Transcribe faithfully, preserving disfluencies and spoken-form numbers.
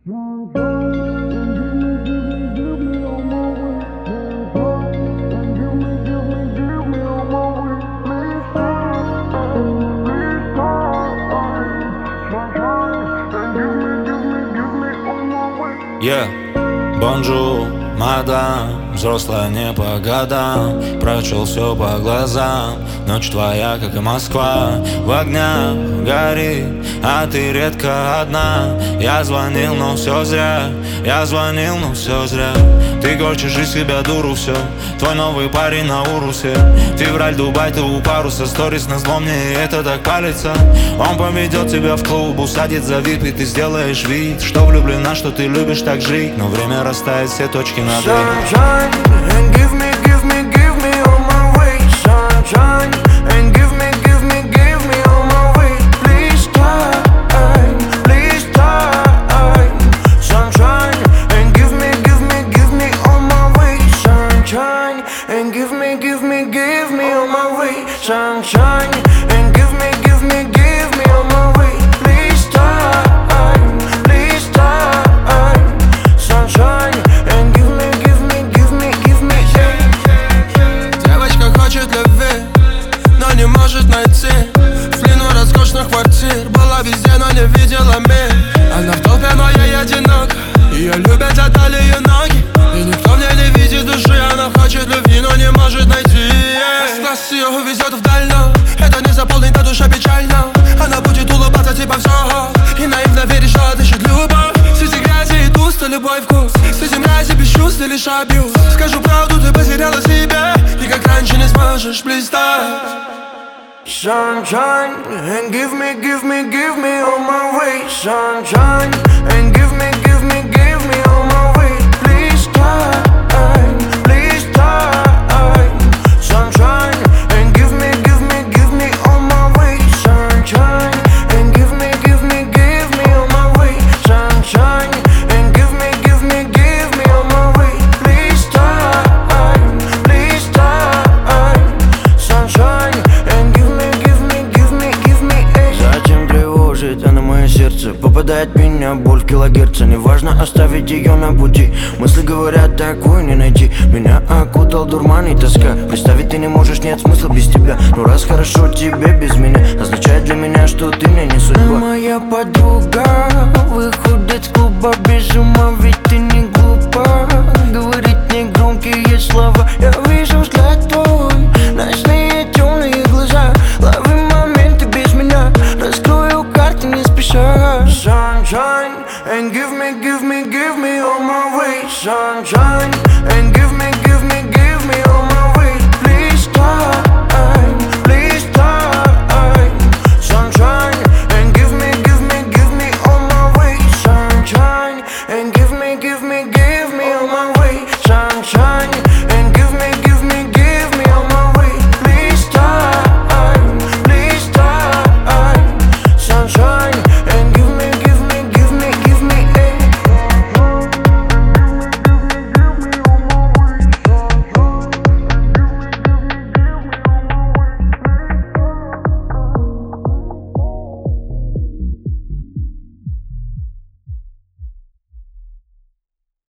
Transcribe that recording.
Yeah, бонжур, мадам, взрослая не по годам. Прочел все по глазам. Ночь твоя, как и Москва, в огнях горит, а ты редко одна. Я звонил, но все зря. Я звонил, но все зря. Ты корчишь из себя дуру, все. Твой новый парень на урусе. Февраль, Дубай, ты у паруса. Сторис на зло, мне это так палится. Он поведет тебя в клуб, усадит за вип, и ты сделаешь вид, что влюблена, что ты любишь так жить. Но время расставит все точки над «и». Sunshine, and give me, give me, give me all my way. Sunshine, and give me, give me, give me all my way. Please time, please time. Sunshine, and give me, give me, give me all my way. Sunshine, and give me, give me, give me all my way. Sunshine, and give me, give me, give me all my way. Please time, please time. Sunshine, and give me, give me, give me, give me, yeah. Девочка хочет любви, но не может найти. В плену роскошных квартир, была везде, но не видела мир. Она в толпе, но я одинок. Ее любят за талии ноги, и никто в ней не видит души. Она хочет любви, но не может найти. Класс ее увезет вдаль, но это не заполнит, а душа печально. Она будет улыбаться, типа все, и наивно верить, что отыщет любовь. Среди грязи и туста любой вкус, среди мрази без чувств и лишь абьюз. Скажу правду, ты потеряла себя, и как раньше не сможешь блистать. Sunshine, and give me, give me, give me all my way. Sunshine, and give me, give me, give me all my way. Please time, please time. Sunshine, and give me, give me, give me all my way. Sunshine, and give me, give me, give me all my way. Sunshine, and give me, give me, give me all my way. Please time, please time. Sunshine, and give me, give me, give me, give me, эй. Затем тревожит она мое сердце. Попадает в меня боль в килогерца. Неважно оставить ее на пути. Мысли говорят, такую не найти. Меня окутал дурман и тоска. Представить ты не можешь, нет смысла без тебя. Но раз хорошо тебе без меня, означает для меня, что ты мне не судьба. Моя подруга выходит с клуба без ума, ведь ты не глупа. Говорит негромкие слова. Я вижу взгляд твой, ночные темные глаза. Лови моменты без меня, раскрою карты не спеша. Sunshine, and give me, give me, give me all my way. Sunshine, and give me,